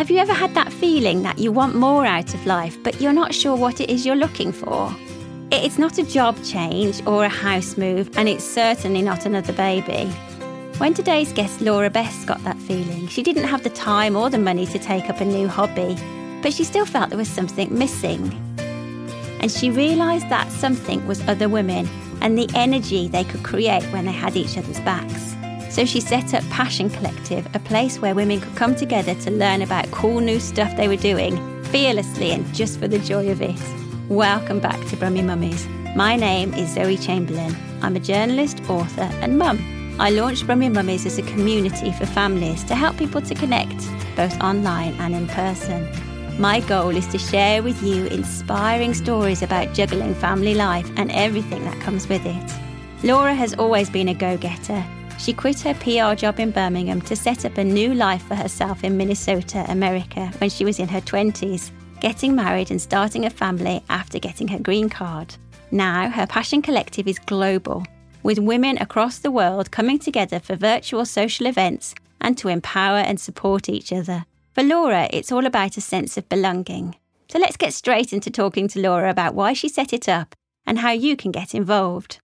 Have you ever had that feeling that you want more out of life, but you're not sure what it is you're looking for? It's not a job change or a house move, and it's certainly not another baby. When today's guest Laura Best got that feeling, she didn't have the time or the money to take up a new hobby, but she still felt there was something missing. And she realised that something was other women and the energy they could create when they had each other's backs. So she set up Passion Collective, a place where women could come together to learn about cool new stuff they were doing, fearlessly and just for the joy of it. Welcome back to Brummy Mummies. My name is Zoe Chamberlain. I'm a journalist, author and mum. I launched Brummy Mummies as a community for families to help people to connect, both online and in person. My goal is to share with you inspiring stories about juggling family life and everything that comes with it. Laura has always been a go-getter. She quit her PR job in Birmingham to set up a new life for herself in Minnesota, America, when she was in her 20s, getting married and starting a family after getting her green card. Now, her Passion Collective is global, with women across the world coming together for virtual social events and to empower and support each other. For Laura, it's all about a sense of belonging. So let's get straight into talking to Laura about why she set it up and how you can get involved.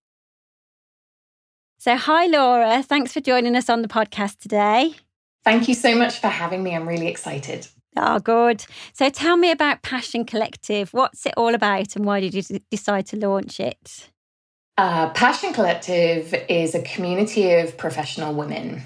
So hi, Laura. Thanks for joining us on the podcast today. Thank you so much for having me. I'm really excited. Oh, good. So tell me about Passion Collective. What's it all about and why did you decide to launch it? Passion Collective is a community of professional women.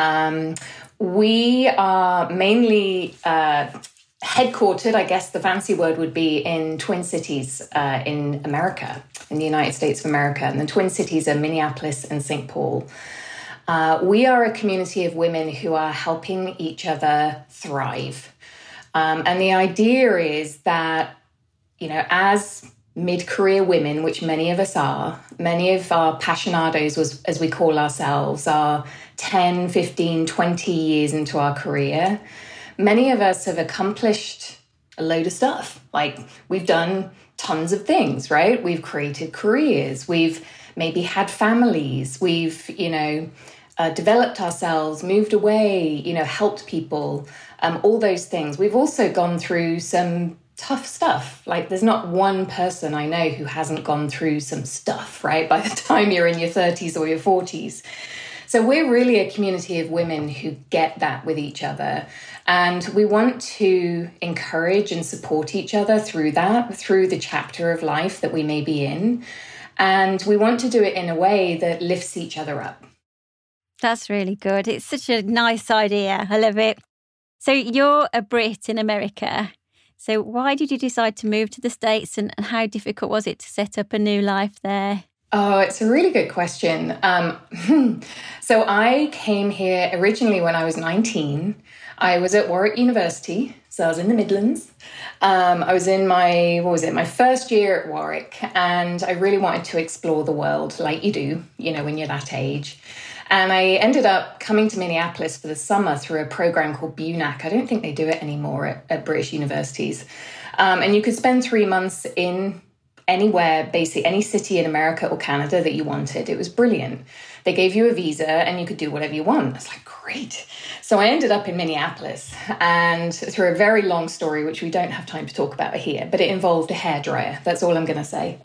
We are mainly headquartered, I guess the fancy word would be, in Twin Cities in America, in the United States of America. And the Twin Cities are Minneapolis and St. Paul. We are a community of women who are helping each other thrive. And the idea is that, you know, as mid-career women, which many of us are, many of our passionados, as we call ourselves, are 10, 15, 20 years into our career. Many of us have accomplished a load of stuff. Like, we've done tons of things, right? We've created careers. We've maybe had families. We've, developed ourselves, moved away, helped people, all those things. We've also gone through some tough stuff. Like, there's not one person I know who hasn't gone through some stuff, right? By the time you're in your 30s or your 40s. So we're really a community of women who get that with each other. And we want to encourage and support each other through that, through the chapter of life that we may be in. And we want to do it in a way that lifts each other up. That's really good. It's such a nice idea. I love it. So you're a Brit in America. So why did you decide to move to the States and how difficult was it to set up a new life there? Oh, it's a really good question. So I came here originally when I was 19. I was at Warwick University, so I was in the Midlands. I was in my first year at Warwick, and I really wanted to explore the world like you do, when you're that age. And I ended up coming to Minneapolis for the summer through a program called BUNAC. I don't think they do it anymore at British universities. And you could spend 3 months in anywhere, basically any city in America or Canada that you wanted. It was brilliant. They gave you a visa and you could do whatever you want. I was like, great. So I ended up in Minneapolis, and through a very long story, which we don't have time to talk about here, but it involved a hairdryer. That's all I'm going to say.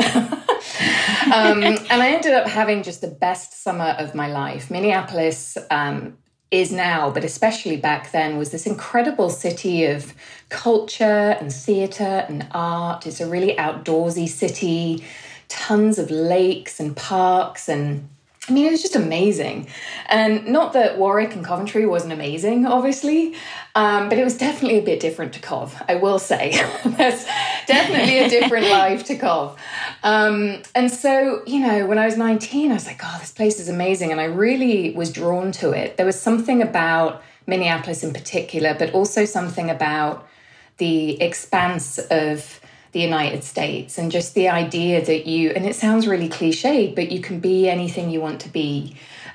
And I ended up having just the best summer of my life. Minneapolis is now, but especially back then, was this incredible city of culture and theatre and art. It's a really outdoorsy city, tons of lakes and parks, and it was just amazing. And not that Warwick and Coventry wasn't amazing, obviously, but it was definitely a bit different to Cov, I will say. There's definitely a different life to Cov. And so, when I was 19, I was like, oh, this place is amazing. And I really was drawn to it. There was something about Minneapolis in particular, but also something about the expanse of the United States and just the idea that and it sounds really cliched, but you can be anything you want to be,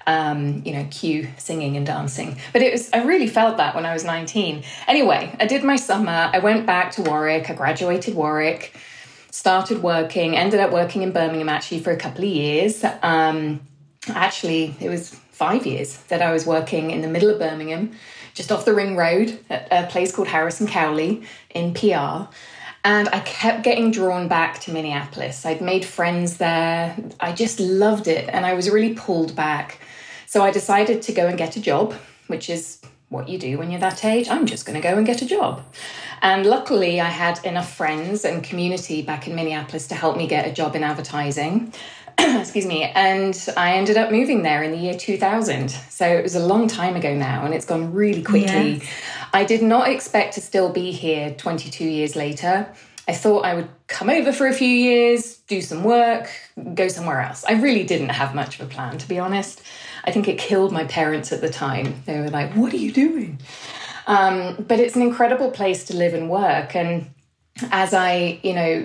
cue singing and dancing. But I really felt that when I was 19. Anyway, I did my summer. I went back to Warwick. I graduated Warwick, started working, ended up working in Birmingham actually for a couple of years. actually, it was 5 years that I was working in the middle of Birmingham, just off the Ring Road at a place called Harrison Cowley in PR. And I kept getting drawn back to Minneapolis. I'd made friends there. I just loved it. And I was really pulled back. So I decided to go and get a job, which is what you do when you're that age. I'm just going to go and get a job. And luckily, I had enough friends and community back in Minneapolis to help me get a job in advertising. Excuse me. And I ended up moving there in the year 2000. So it was a long time ago now, and it's gone really quickly. Yes. I did not expect to still be here 22 years later. I thought I would come over for a few years, do some work, go somewhere else. I really didn't have much of a plan, to be honest. I think it killed my parents at the time. They were like, what are you doing? But it's an incredible place to live and work. And as I,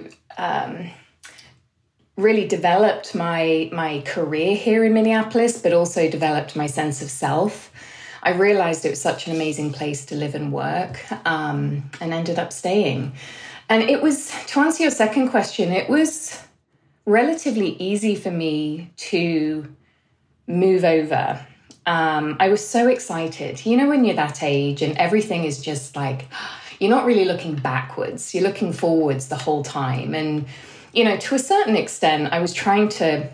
really developed my career here in Minneapolis, but also developed my sense of self, I realized it was such an amazing place to live and work, and ended up staying. And it was, to answer your second question, it was relatively easy for me to move over. I was so excited. You know, when you're that age and everything is just like, you're not really looking backwards, you're looking forwards the whole time. And, to a certain extent, I was trying to,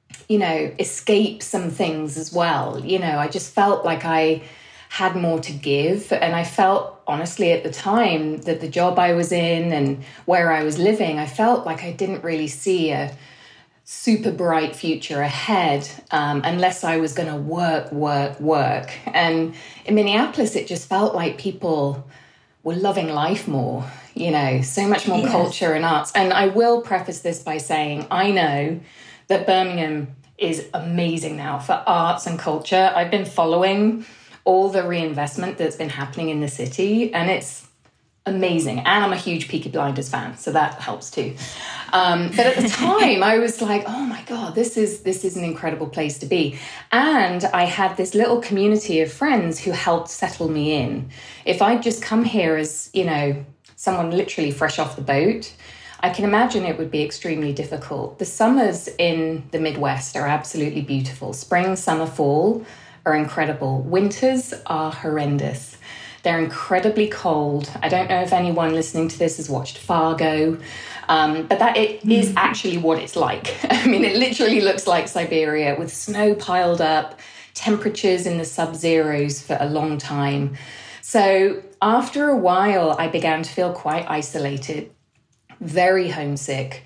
escape some things as well. I just felt like I had more to give. And I felt, honestly, at the time that the job I was in and where I was living, I felt like I didn't really see a super bright future ahead unless I was going to work. And in Minneapolis, it just felt like people were loving life more, so much more culture and arts. And I will preface this by saying, I know that Birmingham is amazing now for arts and culture. I've been following all the reinvestment that's been happening in the city, and it's amazing. And I'm a huge Peaky Blinders fan, so that helps too. But at the time, I was like, oh my God, this is an incredible place to be. And I had this little community of friends who helped settle me in. If I'd just come here as, someone literally fresh off the boat, I can imagine it would be extremely difficult. The summers in the Midwest are absolutely beautiful. Spring, summer, fall are incredible. Winters are horrendous. They're incredibly cold. I don't know if anyone listening to this has watched Fargo, but that it is actually what it's like. I mean, it literally looks like Siberia with snow piled up, temperatures in the sub-zeros for a long time. So after a while, I began to feel quite isolated, very homesick.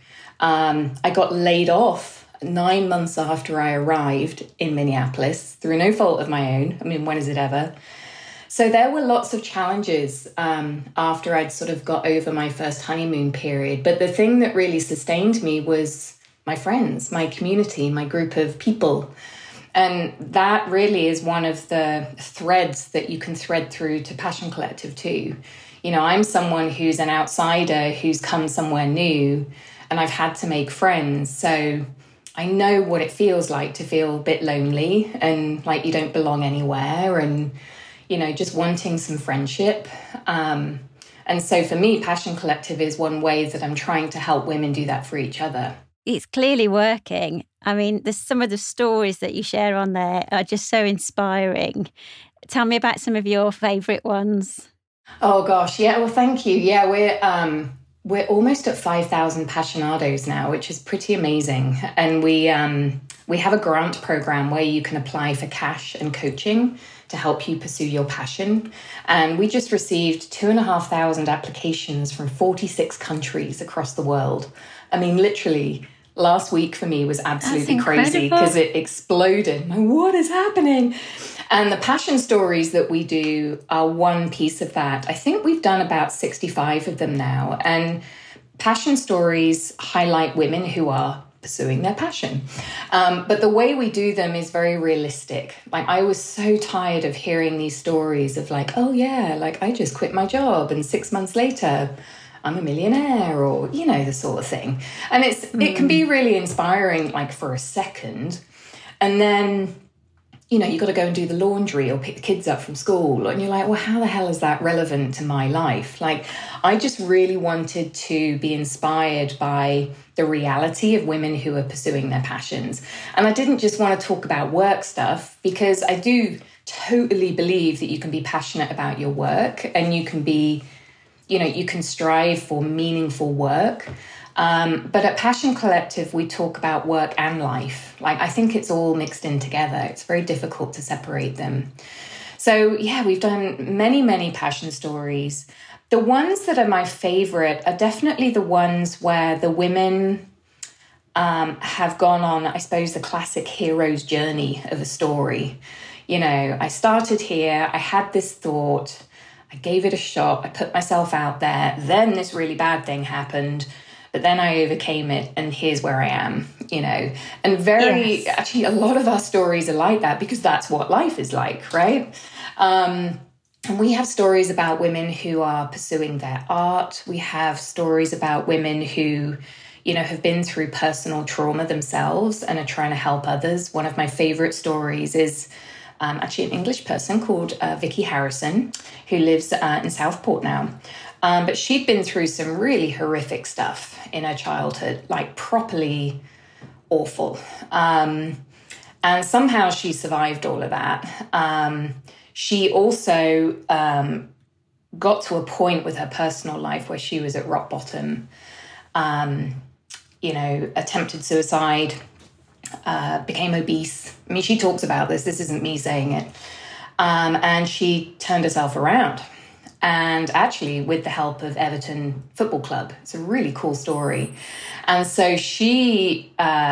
I got laid off 9 months after I arrived in Minneapolis through no fault of my own. I mean, when is it ever? So there were lots of challenges after I'd sort of got over my first honeymoon period. But the thing that really sustained me was my friends, my community, my group of people. And that really is one of the threads that you can thread through to Passion Collective too. I'm someone who's an outsider who's come somewhere new, and I've had to make friends. So I know what it feels like to feel a bit lonely and like you don't belong anywhere, and just wanting some friendship. And so for me, Passion Collective is one way that I'm trying to help women do that for each other. It's clearly working. I mean, there's some of the stories that you share on there are just so inspiring. Tell me about some of your favourite ones. Oh gosh, yeah. Well, thank you. Yeah, we're almost at 5,000 Passionados now, which is pretty amazing. And we have a grant program where you can apply for cash and coaching to help you pursue your passion. And we just received 2,500 applications from 46 countries across the world. I mean, literally, last week for me was absolutely crazy because it exploded. What is happening? And the passion stories that we do are one piece of that. I think we've done about 65 of them now. And passion stories highlight women who are pursuing their passion. But the way we do them is very realistic. Like, I was so tired of hearing these stories of like, oh yeah, like I just quit my job and 6 months later I'm a millionaire, or, the sort of thing. And it can be really inspiring, like for a second. And then, you got to go and do the laundry or pick the kids up from school. And you're like, well, how the hell is that relevant to my life? Like, I just really wanted to be inspired by the reality of women who are pursuing their passions. And I didn't just want to talk about work stuff, because I do totally believe that you can be passionate about your work and you can be, you can strive for meaningful work. But at Passion Collective, we talk about work and life. Like, I think it's all mixed in together. It's very difficult to separate them. So, yeah, we've done many, many passion stories. The ones that are my favorite are definitely the ones where the women have gone on, I suppose, the classic hero's journey of a story. I started here, I had this thought, I gave it a shot, I put myself out there, then this really bad thing happened. But then I overcame it, and here's where I am, And actually, a lot of our stories are like that, because that's what life is like, right? And we have stories about women who are pursuing their art. We have stories about women who, have been through personal trauma themselves and are trying to help others. One of my favorite stories is actually an English person called Vicky Harrison, who lives in Southport now. But she'd been through some really horrific stuff in her childhood, like properly awful. And somehow she survived all of that. She also got to a point with her personal life where she was at rock bottom, attempted suicide, became obese. I mean, she talks about this. This isn't me saying it. And she turned herself around. And actually, with the help of Everton Football Club. It's a really cool story. And so she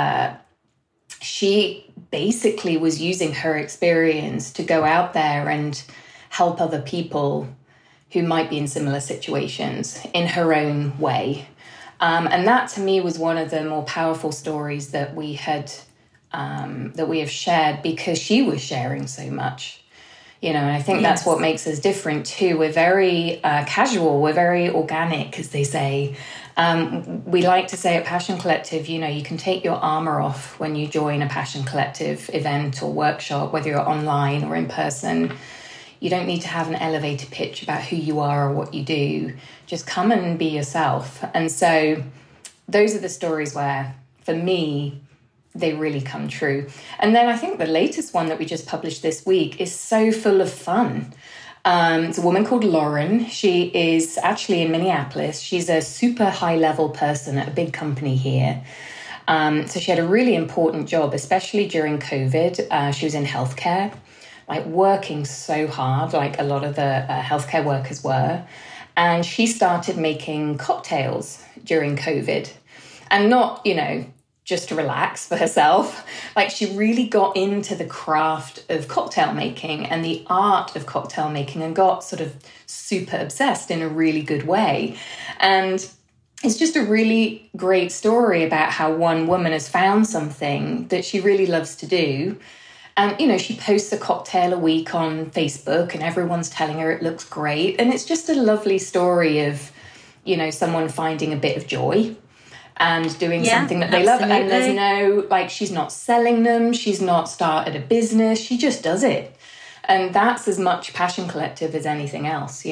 basically was using her experience to go out there and help other people who might be in similar situations in her own way. And that, to me, was one of the more powerful stories that we have shared, because she was sharing so much. And I think that's what makes us different too. We're very casual, we're very organic, as they say. We like to say at Passion Collective, you can take your armor off when you join a Passion Collective event or workshop, whether you're online or in person. You don't need to have an elevator pitch about who you are or what you do. Just come and be yourself. And so those are the stories where, for me, they really come true. And then I think the latest one that we just published this week is so full of fun. It's a woman called Lauren. She is actually in Minneapolis. She's a super high-level person at a big company here. So she had a really important job, especially during COVID. She was in healthcare, like working so hard, like a lot of the healthcare workers were. And she started making cocktails during COVID. And not, just to relax for herself. Like, she really got into the craft of cocktail making and the art of cocktail making, and got sort of super obsessed in a really good way. And it's just a really great story about how one woman has found something that she really loves to do. And, she posts a cocktail a week on Facebook, and everyone's telling her it looks great. And it's just a lovely story of, someone finding a bit of joy and doing something that they love. And there's no, she's not selling them. She's not started a business. She just does it. And that's as much Passion Collective as anything else,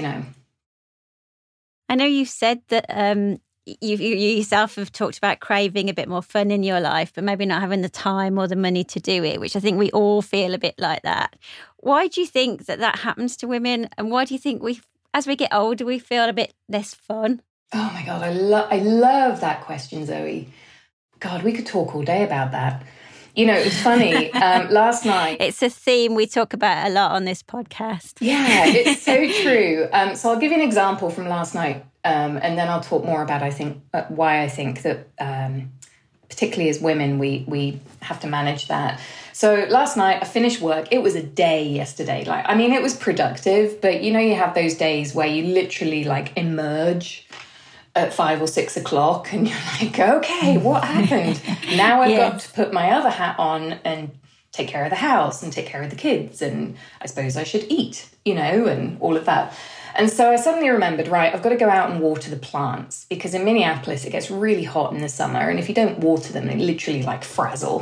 I know you've said that you yourself have talked about craving a bit more fun in your life, but maybe not having the time or the money to do it, which I think we all feel a bit like that. Why do you think that happens to women? And why do you think as we get older, we feel a bit less fun? Oh my God, I love that question, Zoe. God, we could talk all day about that. It's funny. Last night... It's a theme we talk about a lot on this podcast. Yeah, it's so true. So I'll give you an example from last night, and then I'll talk more about, why I think that, particularly as women, we have to manage that. So last night I finished work. It was a day yesterday. It was productive, but you have those days where you literally emerge at 5 or 6 o'clock, and you're like, okay, what happened? Now I've got to put my other hat on and take care of the house and take care of the kids. And I suppose I should eat, and all of that. And so I suddenly remembered, right, I've got to go out and water the plants, because in Minneapolis, it gets really hot in the summer. And if you don't water them, they literally frazzle.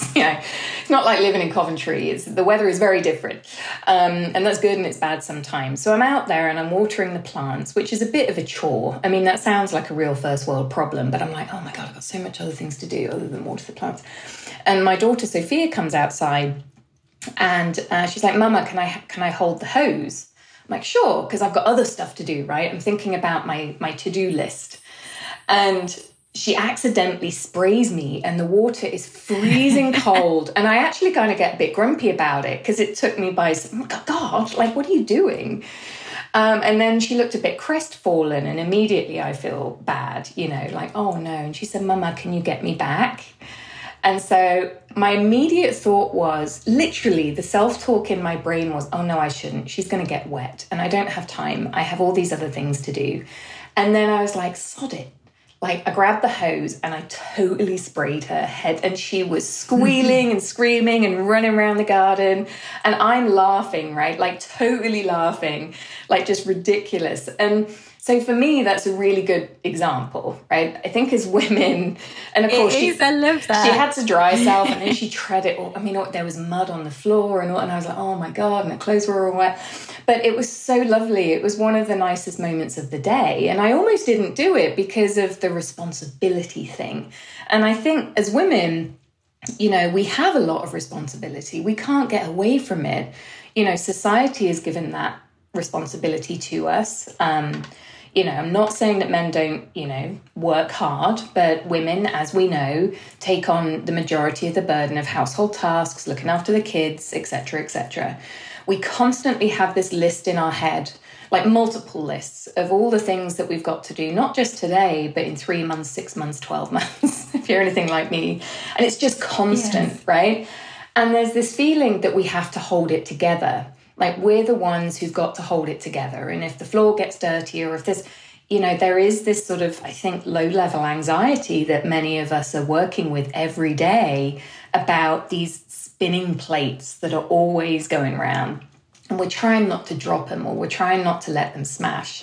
It's not like living in Coventry. The weather is very different. And that's good and it's bad sometimes. So I'm out there and I'm watering the plants, which is a bit of a chore. I mean, that sounds like a real first world problem, but I'm like, oh my God, I've got so much other things to do other than water the plants. And my daughter, Sophia, comes outside and she's like, Mama, can I hold the hose? I'm like, sure, because I've got other stuff to do, right? I'm thinking about my to-do list. And she accidentally sprays me and the water is freezing cold. And I actually kind of get a bit grumpy about it because it took me by, God, what are you doing? And then she looked a bit crestfallen and immediately I feel bad, oh no. And she said, Mama, can you get me back? And so my immediate thought was, literally, the self-talk in my brain was, oh, no, I shouldn't. She's going to get wet and I don't have time. I have all these other things to do. And then I was like, sod it. I grabbed the hose and I totally sprayed her head and she was squealing and screaming and running around the garden. And I'm laughing, right? Totally laughing, just ridiculous. And so for me, that's a really good example, right? I think as women, and of course, I love that. She had to dry herself and then she tread it. There was mud on the floor and I was like, oh my God, and the clothes were all wet. But it was so lovely. It was one of the nicest moments of the day. And I almost didn't do it because of the responsibility thing. And I think as women, we have a lot of responsibility. We can't get away from it. Society has given that responsibility to us. I'm not saying that men don't, work hard, but women, as we know, take on the majority of the burden of household tasks, looking after the kids, etc., etc. We constantly have this list in our head, multiple lists of all the things that we've got to do, not just today, but in 3 months, 6 months, 12 months, if you're anything like me. And it's just constant, yes. Right? And there's this feeling that we have to hold it together. We're the ones who've got to hold it together. And if the floor gets dirty or if there's, there is this sort of, I think, low-level anxiety that many of us are working with every day about these spinning plates that are always going around. And we're trying not to drop them or we're trying not to let them smash.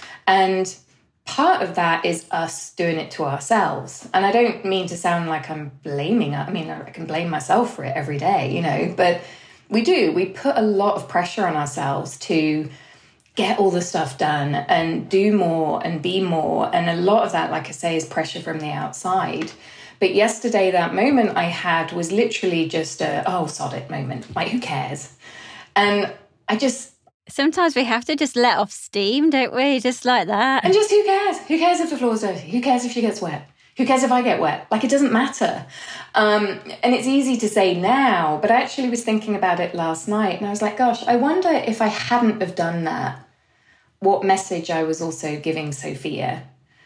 And part of that is us doing it to ourselves. And I don't mean to sound like I'm blaming it. I can blame myself for it every day, but we do. We put a lot of pressure on ourselves to get all the stuff done and do more and be more. And a lot of that, like I say, is pressure from the outside. But yesterday, that moment I had was literally just sod it moment. Who cares? And sometimes we have to just let off steam, don't we? Just like that. And just who cares? Who cares if the floor's dirty? Who cares if she gets wet? Who cares if I get wet? It doesn't matter. And it's easy to say now, but I actually was thinking about it last night and I was like, gosh, I wonder if I hadn't have done that, what message I was also giving Sophia.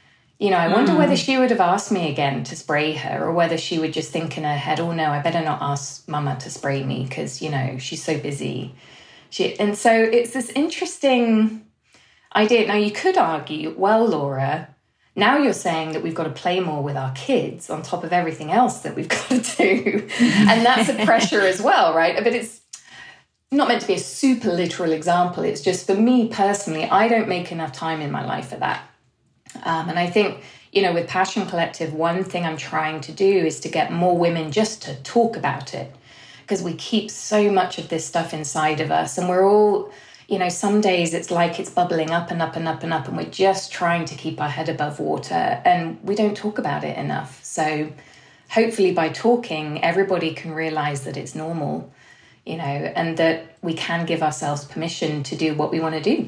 I wonder whether she would have asked me again to spray her or whether she would just think in her head, oh no, I better not ask Mama to spray me because, she's so busy. And so it's this interesting idea. Now you could argue, well, Laura, now you're saying that we've got to play more with our kids on top of everything else that we've got to do. And that's a pressure as well, right? But it's not meant to be a super literal example. It's just for me personally, I don't make enough time in my life for that. And I think, with Passion Collective, one thing I'm trying to do is to get more women just to talk about it. Because we keep so much of this stuff inside of us and we're all... some days it's like it's bubbling up and up and up and up and we're just trying to keep our head above water and we don't talk about it enough. So hopefully by talking, everybody can realize that it's normal, and that we can give ourselves permission to do what we want to do.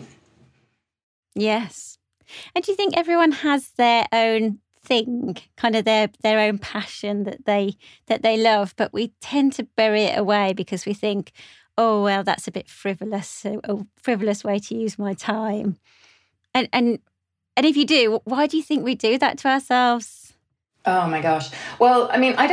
Yes. And do you think everyone has their own thing, kind of their own passion that they love, but we tend to bury it away because we think, oh, well, that's a bit frivolous, a frivolous way to use my time. And if you do, why do you think we do that to ourselves? Oh, my gosh. Well,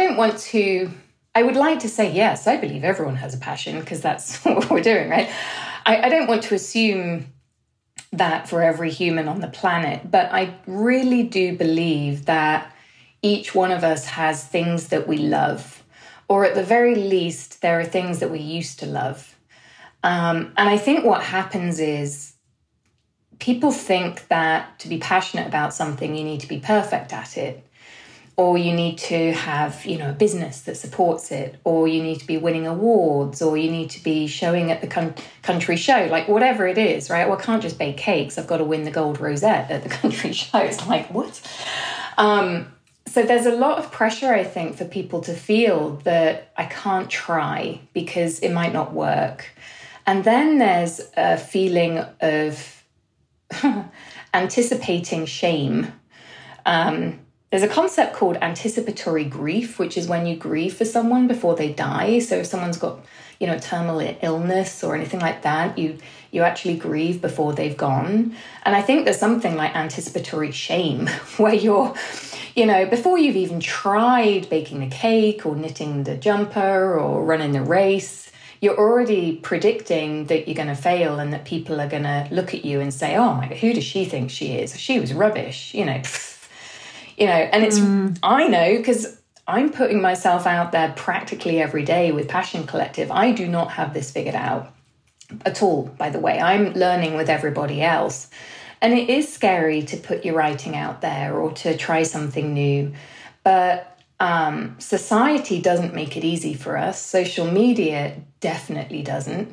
I would like to say, yes, I believe everyone has a passion because that's what we're doing, right? I don't want to assume that for every human on the planet, but I really do believe that each one of us has things that we love or at the very least, there are things that we used to love. And I think what happens is people think that to be passionate about something, you need to be perfect at it, or you need to have, a business that supports it, or you need to be winning awards, or you need to be showing at the country show, like whatever it is, right? Well, I can't just bake cakes. I've got to win the gold rosette at the country show. It's like, what? So there's a lot of pressure, I think, for people to feel that I can't try because it might not work. And then there's a feeling of anticipating shame. There's a concept called anticipatory grief, which is when you grieve for someone before they die. So if someone's got, terminal illness or anything like that, you actually grieve before they've gone. And I think there's something like anticipatory shame where you're, before you've even tried baking the cake or knitting the jumper or running the race, you're already predicting that you're going to fail and that people are going to look at you and say, oh my God, who does she think she is? She was rubbish, and it's, I know, because I'm putting myself out there practically every day with Passion Collective. I do not have this figured out at all, by the way. I'm learning with everybody else. And it is scary to put your writing out there or to try something new. But society doesn't make it easy for us. Social media definitely doesn't.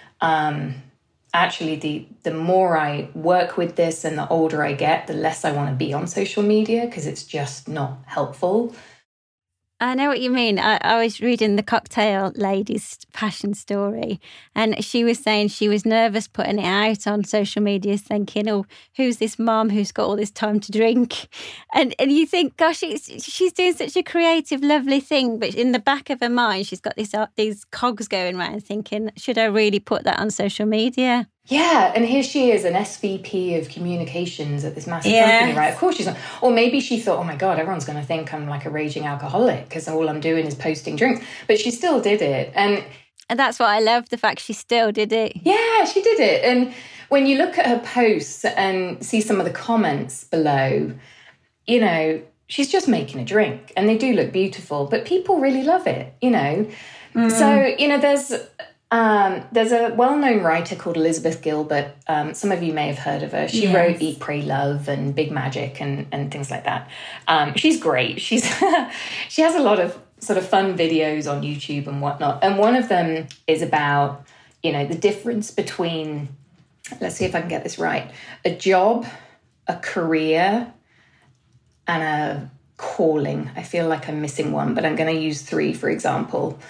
Actually, the more I work with this and the older I get, the less I want to be on social media because it's just not helpful. I know what you mean. I was reading the Cocktail Lady's passion story, and she was saying she was nervous putting it out on social media, thinking, oh, who's this mom who's got all this time to drink? And you think, gosh, she's doing such a creative, lovely thing, but in the back of her mind, she's got these cogs going around thinking, should I really put that on social media? Yeah, and here she is, an SVP of communications at this massive company, right? Of course she's not. Or maybe she thought, oh my God, everyone's going to think I'm like a raging alcoholic because all I'm doing is posting drinks. But she still did it. And that's what I love, the fact she still did it. Yeah, she did it. And when you look at her posts and see some of the comments below, she's just making a drink and they do look beautiful, but people really love it, So, there's a well-known writer called Elizabeth Gilbert. Some of you may have heard of her. She wrote Eat, Pray, Love and Big Magic and things like that. She's great. She has a lot of sort of fun videos on YouTube and whatnot. And one of them is about, the difference between, let's see if I can get this right, a job, a career, and a calling. I feel like I'm missing one, but I'm going to use 3, for example.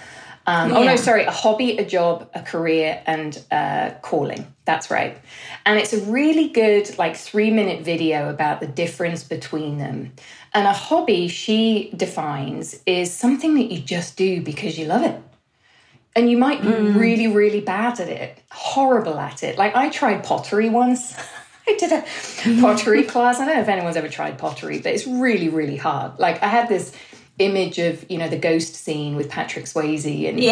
A hobby, a job, a career, and calling. That's right. And it's a really good, 3-minute video about the difference between them. And a hobby, she defines, is something that you just do because you love it. And you might be really, really bad at it, horrible at it. Like I tried pottery once. I did a pottery class. I don't know if anyone's ever tried pottery, but it's really, really hard. Like I had this image of, the ghost scene with Patrick Swayze and,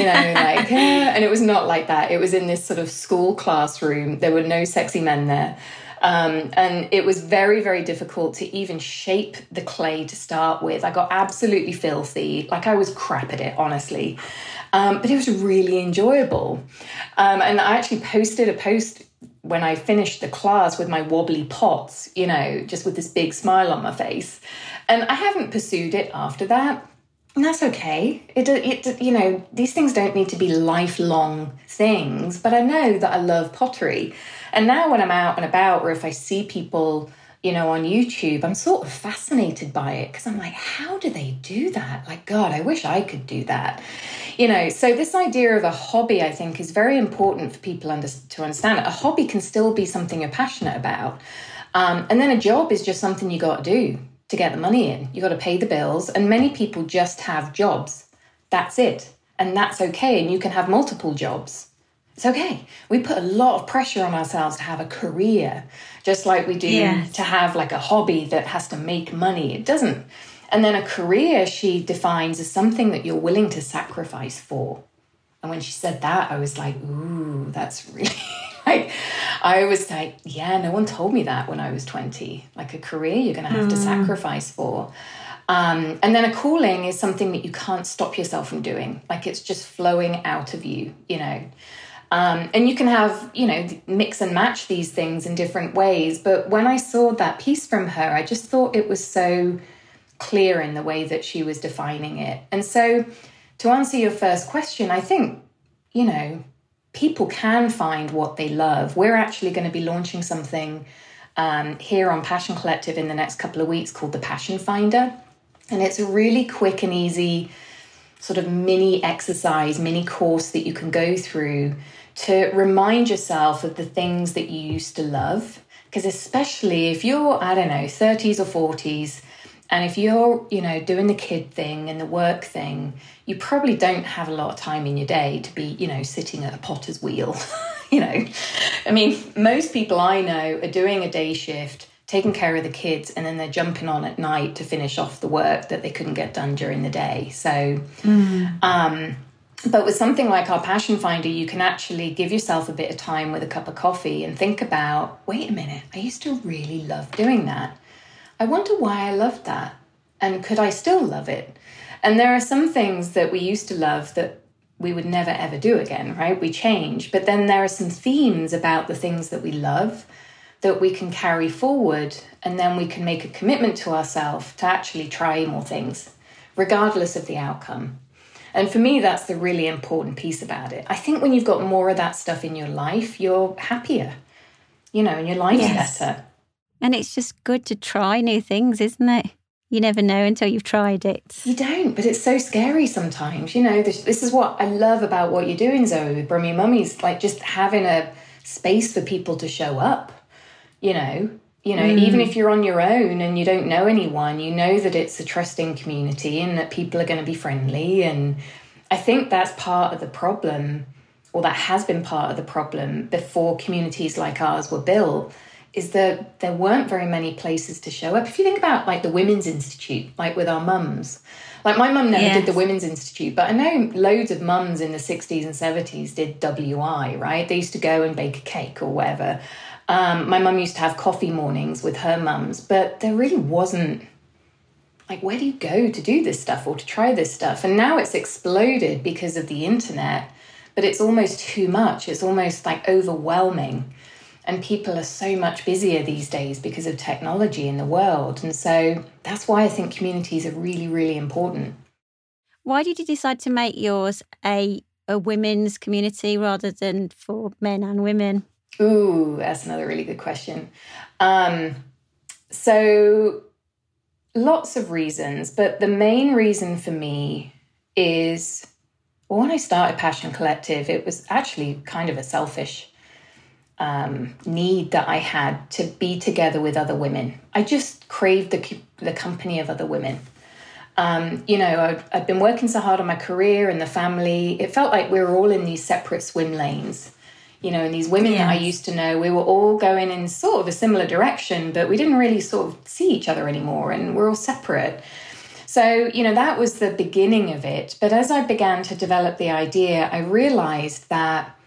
and it was not like that. It was in this sort of school classroom. There were no sexy men there. And it was very, very difficult to even shape the clay to start with. I got absolutely filthy. Like I was crap at it, honestly. But it was really enjoyable. And I actually posted a post when I finished the class with my wobbly pots, just with this big smile on my face. And I haven't pursued it after that. And that's okay. These things don't need to be lifelong things, but I know that I love pottery. And now when I'm out and about, or if I see people, on YouTube, I'm sort of fascinated by it because I'm like, how do they do that? Like, God, I wish I could do that. So this idea of a hobby, I think, is very important for people to understand. A hobby can still be something you're passionate about. And then a job is just something you got to do to get the money in. You got to pay the bills. And many people just have jobs. That's it. And that's okay. And you can have multiple jobs. It's okay. We put a lot of pressure on ourselves to have a career, just like we do to have like a hobby that has to make money. It doesn't. And then a career, she defines as something that you're willing to sacrifice for. And when she said that, I was like, ooh, that's really I was like, yeah, no one told me that when I was 20. Like a career you're going to have to sacrifice for. And then a calling is something that you can't stop yourself from doing. Like it's just flowing out of you, you know. And you can have, you know, mix and match these things in different ways. But when I saw that piece from her, I just thought it was so clear in the way that she was defining it. And so to answer your first question, I think, you know, people can find what they love. We're actually going to be launching something here on Passion Collective in the next couple of weeks called the Passion Finder. And it's a really quick and easy sort of mini exercise, mini course that you can go through to remind yourself of the things that you used to love. Because especially if you're, I don't know, 30s or 40s, and if you're, you know, doing the kid thing and the work thing, you probably don't have a lot of time in your day to be, you know, sitting at a potter's wheel. You know, I mean, most people I know are doing a day shift, taking care of the kids, and then they're jumping on at night to finish off the work that they couldn't get done during the day. So, but with something like our Passion Finder, you can actually give yourself a bit of time with a cup of coffee and think about, wait a minute, I used to really love doing that. I wonder why I loved that. And could I still love it? And there are some things that we used to love that we would never, ever do again, right? We change. But then there are some themes about the things that we love that we can carry forward. And then we can make a commitment to ourselves to actually try more things, regardless of the outcome. And for me, that's the really important piece about it. I think when you've got more of that stuff in your life, you're happier, you know, and your life's better. And it's just good to try new things, isn't it? You never know until you've tried it. You don't, but it's so scary sometimes. You know, this is what I love about what you're doing, Zoe, with Brummy Mummies, like just having a space for people to show up, you know, even if you're on your own and you don't know anyone, you know that it's a trusting community and that people are going to be friendly. And I think that's part of the problem, or that has been part of the problem before communities like ours were built, is that there weren't very many places to show up. If you think about like the Women's Institute, like with our mums, like my mum never did the Women's Institute, but I know loads of mums in the 60s and 70s did WI, right? They used to go and bake a cake or whatever. My mum used to have coffee mornings with her mums, but there really wasn't, like, where do you go to do this stuff or to try this stuff? And now it's exploded because of the internet, but it's almost too much. It's almost like overwhelming. And people are so much busier these days because of technology in the world. And so that's why I think communities are really, really important. Why did you decide to make yours a women's community rather than for men and women? Ooh, that's another really good question. So lots of reasons, but the main reason for me is, well, when I started Passion Collective, it was actually kind of a selfish need that I had to be together with other women. I just craved the company of other women. You know, I'd been working so hard on my career and the family. It felt like we were all in these separate swim lanes. You know, and these women that I used to know, we were all going in sort of a similar direction, but we didn't really sort of see each other anymore, and we're all separate. So, you know, that was the beginning of it. But as I began to develop the idea, I realized that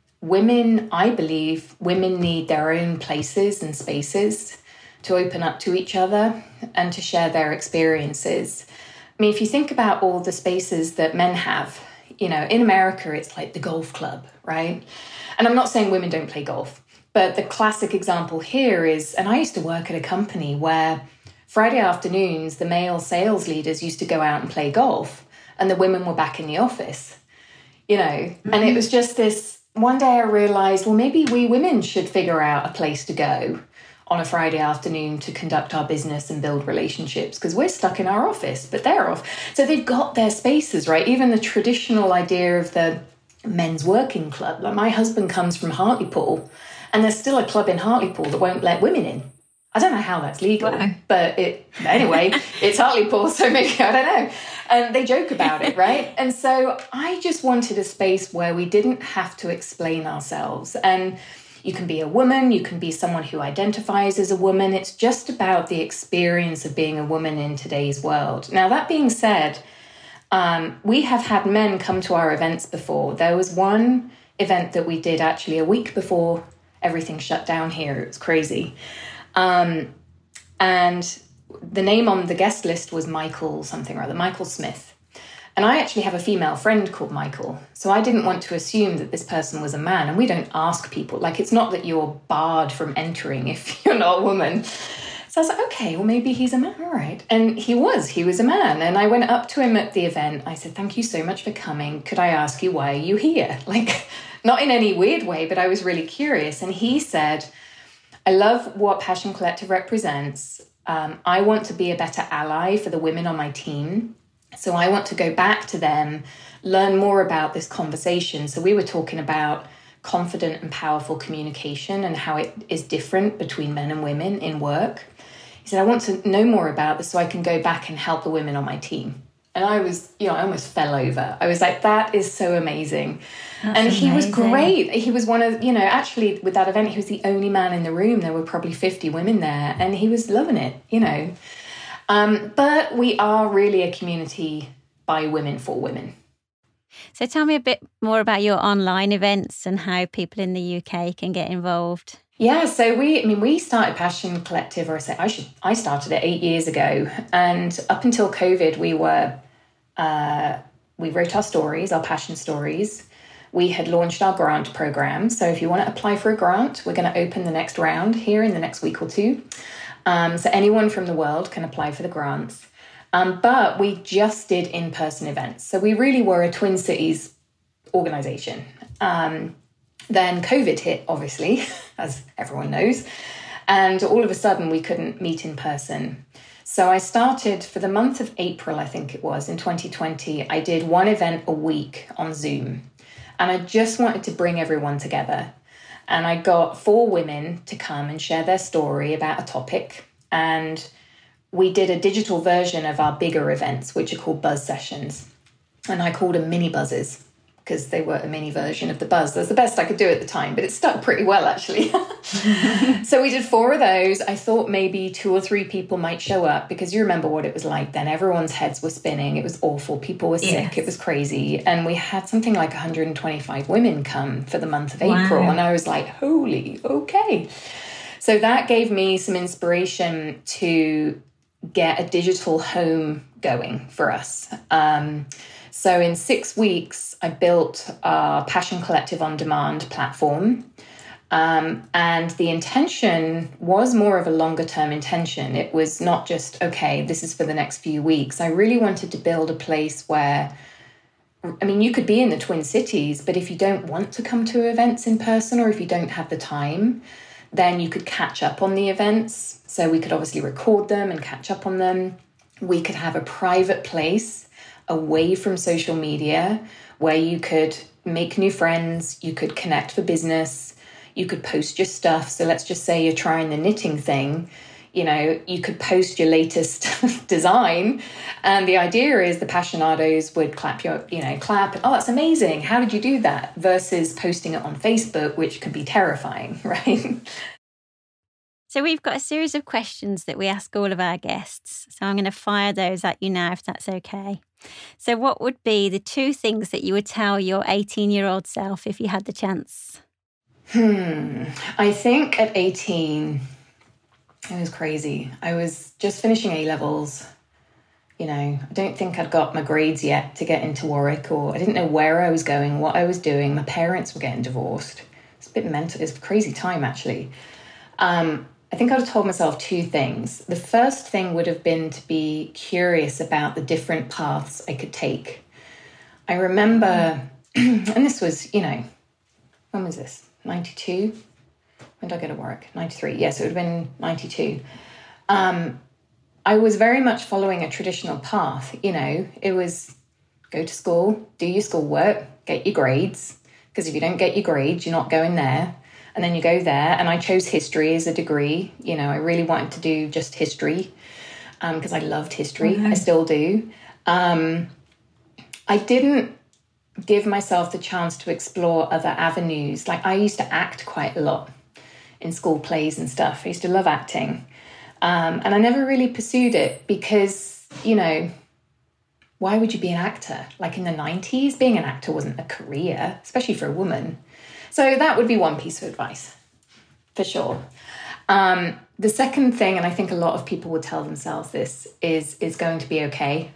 I believe women need their own places and spaces to open up to each other and to share their experiences. I mean, if you think about all the spaces that men have, you know, in America, it's like the golf club, right? And I'm not saying women don't play golf, but the classic example here is, and I used to work at a company where Friday afternoons, the male sales leaders used to go out and play golf and the women were back in the office, you know, and it was just this, one day I realized, well, maybe we women should figure out a place to go on a Friday afternoon to conduct our business and build relationships, because we're stuck in our office, but they're off. So they've got their spaces, right? Even the traditional idea of the men's working club. Like my husband comes from Hartlepool, and there's still a club in Hartlepool that won't let women in. I don't know how that's legal, but anyway, it's Hartlepool, so maybe, I don't know. And they joke about it, right? And so I just wanted a space where we didn't have to explain ourselves. And you can be a woman, you can be someone who identifies as a woman. It's just about the experience of being a woman in today's world. Now, that being said, we have had men come to our events before. There was one event that we did actually a week before everything shut down here. It was crazy. And the name on the guest list was Michael something or other, Michael Smith. And I actually have a female friend called Michael. So I didn't want to assume that this person was a man. And we don't ask people. Like, it's not that you're barred from entering if you're not a woman. So I was like, okay, well, maybe he's a man. All right. And he was a man. And I went up to him at the event. I said, thank you so much for coming. Could I ask you, why are you here? Like, not in any weird way, but I was really curious. And he said, I love what Passion Collective represents. I want to be a better ally for the women on my team. So I want to go back to them, learn more about this conversation. So we were talking about confident and powerful communication and how it is different between men and women in work. He said, I want to know more about this so I can go back and help the women on my team. And I was, I almost fell over. I was like, that is so amazing. That's and he was great. He was one of, actually with that event, he was the only man in the room. There were probably 50 women there and he was loving it, But we are really a community by women for women. So tell me a bit more about your online events and how people in the UK can get involved. Yeah, so we started Passion Collective, or I started it 8 years ago. And up until COVID, we wrote our stories, our passion stories. We had launched our grant program. So if you want to apply for a grant, we're going to open the next round here in the next week or two. So anyone from the world can apply for the grants. But we just did in-person events. So we really were a Twin Cities organization. Then COVID hit, obviously, as everyone knows. And all of a sudden, we couldn't meet in person. So I started for the month of April, I think it was, in 2020. I did one event a week on Zoom. And I just wanted to bring everyone together. And I got 4 women to come and share their story about a topic. And we did a digital version of our bigger events, which are called buzz sessions. And I called them mini buzzes because they were a mini version of the buzz. That's the best I could do at the time, but it stuck pretty well, actually. So we did 4 of those. I thought maybe 2 or 3 people might show up because you remember what it was like then. Everyone's heads were spinning. It was awful. People were sick. Yes. It was crazy. And we had something like 125 women come for the month of April. And I was like, holy, okay. So that gave me some inspiration to get a digital home going for us. So in 6 weeks, I built our Passion Collective On Demand platform. And the intention was more of a longer term intention. It was not just, okay, this is for the next few weeks. I really wanted to build a place where, you could be in the Twin Cities, but if you don't want to come to events in person or if you don't have the time, then you could catch up on the events. So we could obviously record them and catch up on them. We could have a private place away from social media where you could make new friends, you could connect for business, you could post your stuff. So let's just say you're trying the knitting thing, you could post your latest design. And the idea is the Passionados would clap, oh, that's amazing. How did you do that? Versus posting it on Facebook, which could be terrifying, right? So we've got a series of questions that we ask all of our guests. So I'm going to fire those at you now, if that's okay. So what would be the 2 things that you would tell your 18-year-old self if you had the chance? I think at 18, it was crazy. I was just finishing A-levels. I don't think I'd got my grades yet to get into Warwick, or I didn't know where I was going, what I was doing. My parents were getting divorced. It's a bit mental. It's a crazy time, actually. I think I'd have told myself 2 things. The first thing would have been to be curious about the different paths I could take. I remember, and this was, when was this? 92? When did I go to work? 93. Yes, it would have been 92. I was very much following a traditional path. It was go to school, do your schoolwork, get your grades. Because if you don't get your grades, you're not going there. And then you go there, and I chose history as a degree. I really wanted to do just history because I loved history. Mm-hmm. I still do. I didn't give myself the chance to explore other avenues. Like I used to act quite a lot in school plays and stuff. I used to love acting. And I never really pursued it because, why would you be an actor? Like in the 90s, being an actor wasn't a career, especially for a woman. So that would be one piece of advice, for sure. The second thing, and I think a lot of people would tell themselves this, is going to be okay.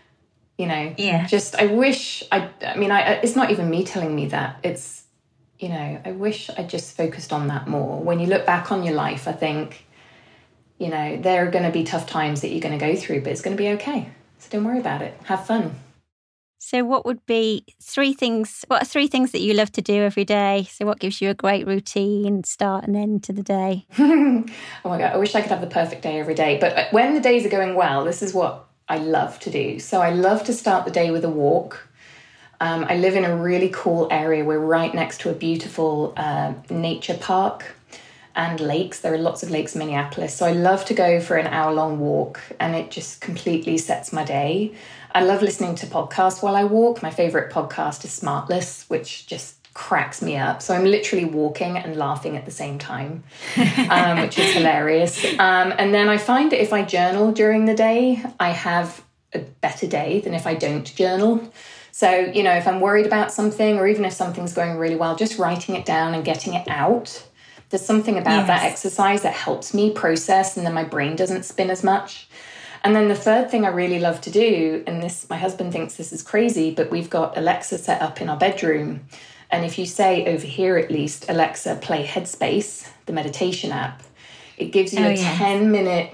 Just I wish it's not even me telling me that. It's, I wish I just focused on that more. When you look back on your life, I think, there are going to be tough times that you're going to go through, but it's going to be okay. So don't worry about it. Have fun. So what would be three things that you love to do every day? So what gives you a great routine, start and end to the day? Oh my God, I wish I could have the perfect day every day. But when the days are going well, this is what I love to do. So I love to start the day with a walk. I live in a really cool area. We're right next to a beautiful nature park and lakes. There are lots of lakes in Minneapolis. So I love to go for an hour-long walk, and it just completely sets my day. I love listening to podcasts while I walk. My favorite podcast is Smartless, which just cracks me up. So I'm literally walking and laughing at the same time, which is hilarious. And then I find that if I journal during the day, I have a better day than if I don't journal. So, if I'm worried about something, or even if something's going really well, just writing it down and getting it out. There's something about that exercise that helps me process, and then my brain doesn't spin as much. And then the third thing I really love to do, and this, my husband thinks this is crazy, but we've got Alexa set up in our bedroom. And if you say, over here at least, Alexa, play Headspace, the meditation app, it gives you a 10-minute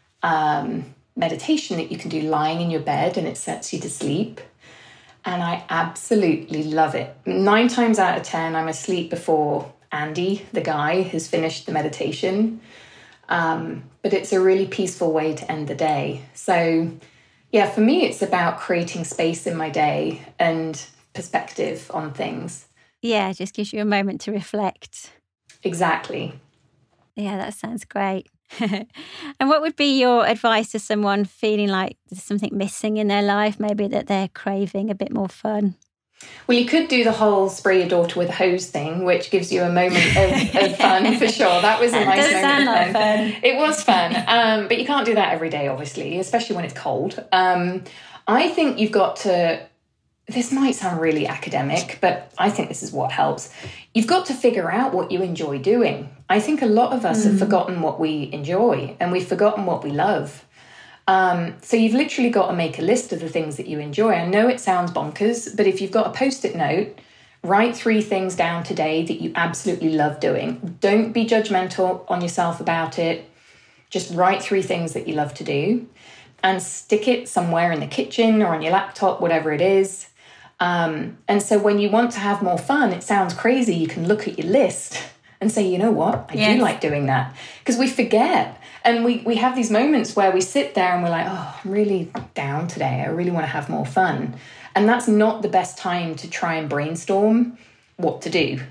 meditation that you can do lying in your bed, and it sets you to sleep. And I absolutely love it. 9 times out of 10, I'm asleep before Andy, the guy, has finished the meditation. But it's a really peaceful way to end the day. So, for me, it's about creating space in my day and perspective on things. Yeah, it just gives you a moment to reflect. Exactly. Yeah, that sounds great. And what would be your advice to someone feeling like there's something missing in their life, maybe that they're craving a bit more fun? Well, you could do the whole spray your daughter with a hose thing, which gives you a moment of fun for sure. That was a nice moment of fun. It was fun. But you can't do that every day, obviously, especially when it's cold. I think you've got to, this might sound really academic, but I think this is what helps. You've got to figure out what you enjoy doing. I think a lot of us have forgotten what we enjoy, and we've forgotten what we love. So you've literally got to make a list of the things that you enjoy. I know it sounds bonkers, but if you've got a Post-it note, write 3 things down today that you absolutely love doing. Don't be judgmental on yourself about it. Just write 3 things that you love to do and stick it somewhere in the kitchen or on your laptop, whatever it is. And so when you want to have more fun, it sounds crazy. You can look at your list and say, you know what, I do like doing that. Because we forget. And we have these moments where we sit there and we're like, oh, I'm really down today. I really want to have more fun. And that's not the best time to try and brainstorm what to do.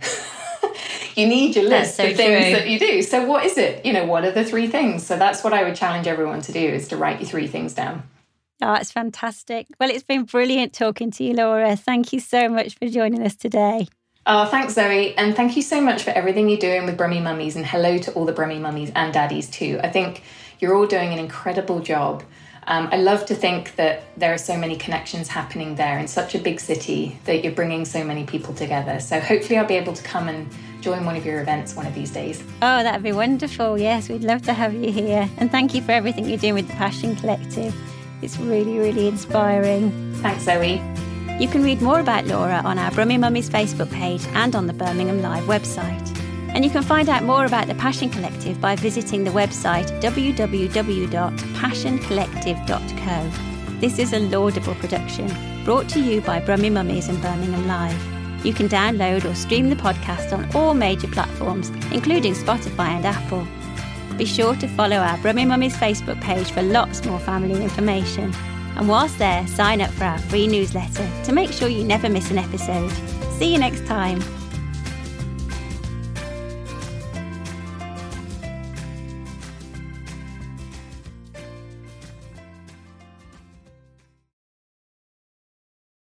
You need your list of things that you do. So what is it? What are the 3 things? So that's what I would challenge everyone to do, is to write your 3 things down. Oh, it's fantastic. Well, it's been brilliant talking to you, Laura. Thank you so much for joining us today. Oh, thanks, Zoe. And thank you so much for everything you're doing with Brummy Mummies, and hello to all the Brummy Mummies and Daddies too. I think you're all doing an incredible job. I love to think that there are so many connections happening there in such a big city, that you're bringing so many people together. So hopefully I'll be able to come and join one of your events one of these days. Oh, that'd be wonderful. Yes, we'd love to have you here. And thank you for everything you're doing with the Passion Collective. It's really, really inspiring. Thanks, Zoe. You can read more about Laura on our Brummy Mummies Facebook page and on the Birmingham Live website. And you can find out more about the Passion Collective by visiting the website www.passioncollective.co. This is a laudable production brought to you by Brummy Mummies and Birmingham Live. You can download or stream the podcast on all major platforms, including Spotify and Apple. Be sure to follow our Brummy Mummies Facebook page for lots more family information. And whilst there, sign up for our free newsletter to make sure you never miss an episode. See you next time.